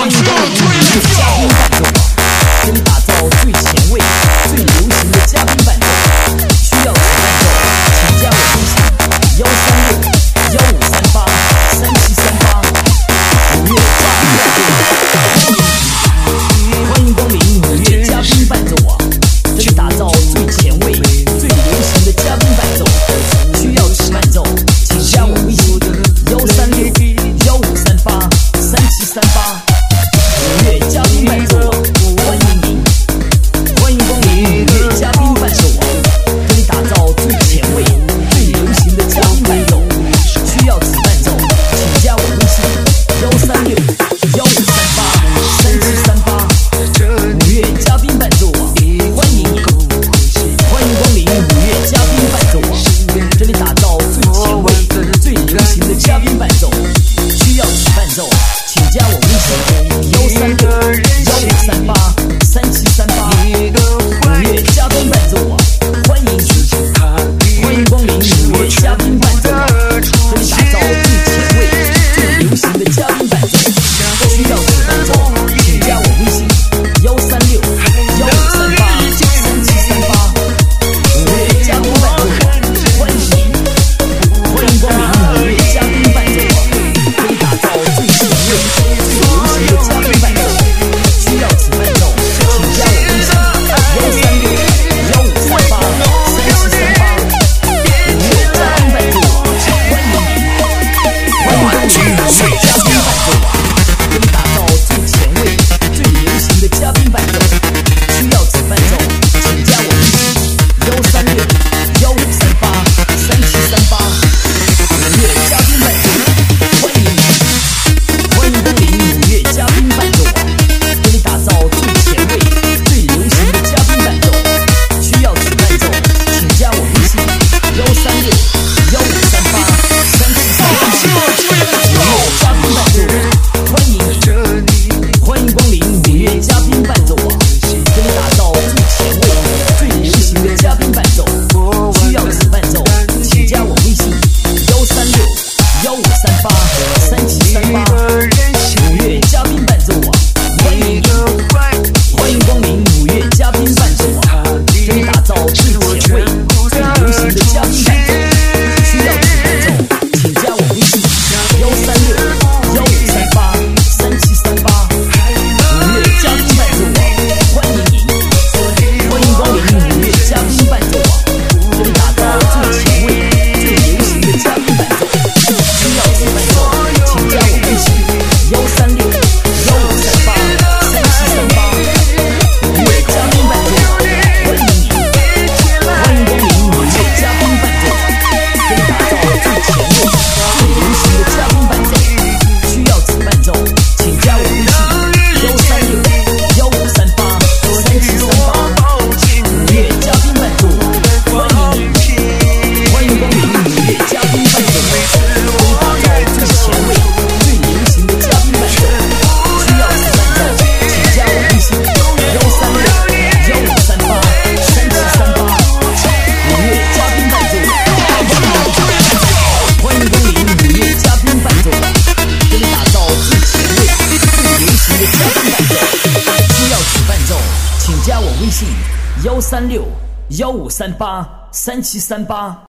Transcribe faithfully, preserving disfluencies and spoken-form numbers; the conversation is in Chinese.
欢迎光临五月嘉宾伴奏网，给你打造最前卫、最流行的嘉宾伴奏。需要此伴奏，请加我微信：幺三六幺五三八三七三八。五月嘉宾伴奏网，欢迎光临五月嘉宾伴奏网，给你打造最前卫、最流行的嘉宾伴奏。需要此伴奏，请加我微信：幺三六幺五三八三七三八。五月嘉宾伴奏网，欢迎您，欢迎光临五月嘉宾伴奏网，给你打造最前卫、最流行的嘉宾伴奏。需要此伴奏，请加我微信：幺三六幺五三八三七三八。五月嘉宾伴奏网，欢迎您，欢迎光临五月嘉宾伴奏网，这里打造最前卫、最流行的嘉宾伴奏。需要此伴奏，请加我微信：幺三六幺五三八三七三八。五月嘉宾伴奏网，欢迎您，欢迎光临五月嘉宾伴奏网，这里打造最前卫、最流行的嘉宾伴奏。需要此伴奏，请加我微信：幺三六幺五三八三七三八。五月嘉宾伴奏网，欢迎您，欢迎光临五月嘉宾伴奏网，可以打造最前卫、最流行的嘉宾伴奏。需要此伴奏，请加我微信：幺三六幺五三八三七三八。五月嘉宾伴奏网，欢迎您，欢迎光临五月嘉宾伴奏网，可以打造最前卫、最流行的嘉宾伴奏。需要此伴奏，请加我微信：幺三六幺五三八三七三八。五月嘉宾伴奏网，欢迎您，欢迎光临五月嘉宾伴奏网，给你打造最前卫、最流行的嘉宾伴奏。需要此伴奏，请加我微信：幺三六幺五三八三七三八。五月嘉宾伴奏网，欢迎您，欢迎光临五月嘉宾伴奏网，给你打造最前卫、最流行的嘉宾伴奏。需要此伴奏，请加我微信：幺三六幺五三八三七三八。五月嘉宾伴奏网，欢迎您，欢迎光临五月嘉宾伴奏网，给你打造最前卫、最流行的嘉宾伴奏。需要此伴奏，请加我微信：幺三六幺五三八三七三八。五月嘉宾伴奏网，欢迎您，欢迎光临五月嘉宾伴奏网，这里打造最前卫、最流行的嘉宾伴奏。需要此伴奏，请加我微信：幺三六幺五三八三七三八。五月嘉宾伴奏网，欢迎您，欢迎光临五月嘉宾伴奏网，给你打造最前卫、最流行的嘉宾伴奏。需要此伴奏，请加我微信：幺三六幺五三八三七三八。五月嘉宾伴奏网，欢迎您，欢迎光临五月嘉宾伴奏网，给你打造最前卫、最流行的嘉宾伴奏。需要此伴奏，请加我微信：幺三六幺五三八三七三八。五月嘉宾伴奏网，欢迎光临五月嘉宾伴奏网，给你打造最前卫、最流行的嘉宾伴奏。需要此伴奏，请加我微信：幺三六幺五三八三七三八。